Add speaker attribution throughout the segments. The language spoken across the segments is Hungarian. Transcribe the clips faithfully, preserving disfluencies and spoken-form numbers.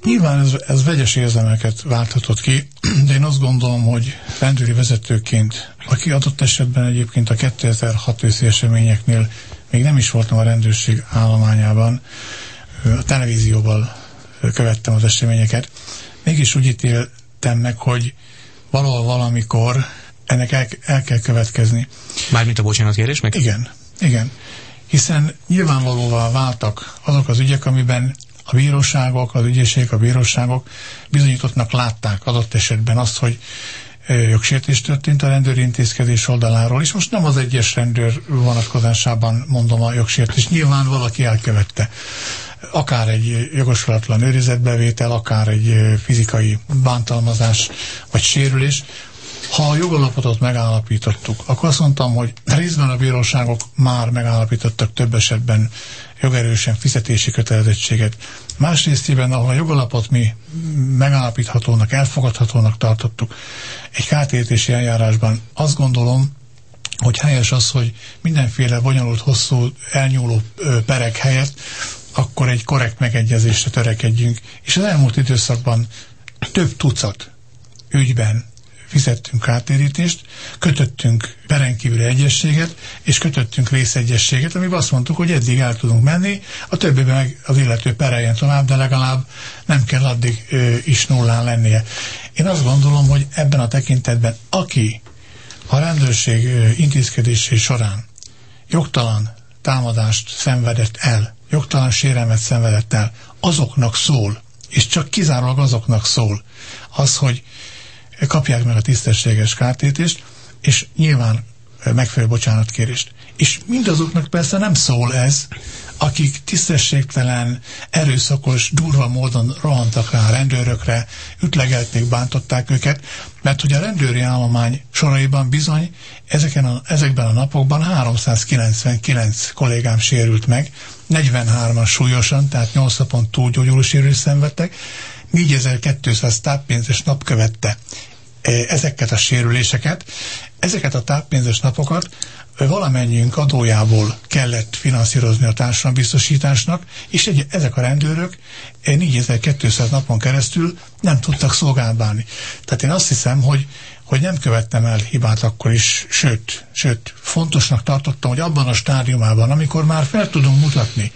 Speaker 1: Nyilván ez, ez vegyes érzelmeket válthatott ki, de én azt gondolom, hogy rendőri vezetőként, aki adott esetben egyébként a kétezer-hat őszi eseményeknél még nem is voltam a rendőrség állományában, a televízióval követtem az eseményeket, mégis úgy ítéltem meg, hogy valahol valamikor ennek el, el kell következni.
Speaker 2: Mármint a bocsánatkérés meg?
Speaker 1: Igen, igen. Hiszen nyilvánvalóvá váltak azok az ügyek, amiben a bíróságok, az ügyészségek, a bíróságok bizonyítottnak látták adott esetben azt, hogy jogsértés történt a rendőri intézkedés oldaláról, és most nem az egyes rendőr vonatkozásában mondom a jogsértés, nyilván valaki elkövette. Akár egy jogosulatlan őrizetbevétel, akár egy fizikai bántalmazás vagy sérülés. Ha a jogalapotot megállapítottuk, akkor azt mondtam, hogy részben a bíróságok már megállapítottak több esetben jogerősen fizetési kötelezettséget. Másrésztében, ahol a jogalapot mi megállapíthatónak, elfogadhatónak tartottuk egy kártérítési eljárásban, azt gondolom, hogy helyes az, hogy mindenféle bonyolult, hosszú, elnyúló perek helyett akkor egy korrekt megegyezésre törekedjünk. És az elmúlt időszakban több tucat ügyben fizettünk kártérítést, kötöttünk perenkívüli egyezséget, és kötöttünk részegyezséget, amiben azt mondtuk, hogy eddig el tudunk menni, a többiben meg az illető pereljen tovább, de legalább nem kell addig ö, is nullán lennie. Én azt gondolom, hogy ebben a tekintetben, aki a rendőrség ö, intézkedései során jogtalan támadást szenvedett el, jogtalan sérelmet szenvedett el, azoknak szól, és csak kizárólag azoknak szól az, hogy kapják meg a tisztességes kártérítést, és nyilván megfelelő bocsánatkérést. És mindazoknak persze nem szól ez, akik tisztességtelen, erőszakos, durva módon rohantak rá a rendőrökre, ütlegelték, bántották őket, mert hogy a rendőri állomány soraiban bizony ezeken a, ezekben a napokban háromszázkilencvenkilenc kollégám sérült meg, negyvenhárman súlyosan, tehát nyolc napon túl gyógyulósérülést szenvedtek, négyezer-kétszáz táppénzes nap követte ezeket a sérüléseket. Ezeket a táppénzes napokat valamennyiünk adójából kellett finanszírozni a társadalombiztosításnak, és egy, ezek a rendőrök négyezer-kétszáz napon keresztül nem tudtak szolgálbálni. Tehát én azt hiszem, hogy, hogy nem követtem el hibát akkor is, sőt, sőt, fontosnak tartottam, hogy abban a stádiumában, amikor már fel tudunk mutatni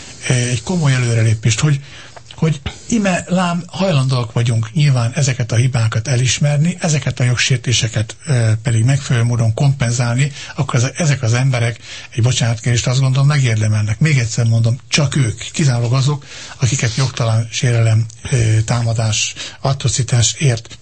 Speaker 1: egy komoly előrelépést, hogy hogy ime lám hajlandóak vagyunk nyilván ezeket a hibákat elismerni, ezeket a jogsértéseket e, pedig megfelelő módon kompenzálni, akkor az, ezek az emberek egy bocsánatkérést azt gondolom megérdemelnek. Még egyszer mondom, csak ők, kizárólag azok, akiket jogtalan sérelem, e, támadás, atrocitás ért.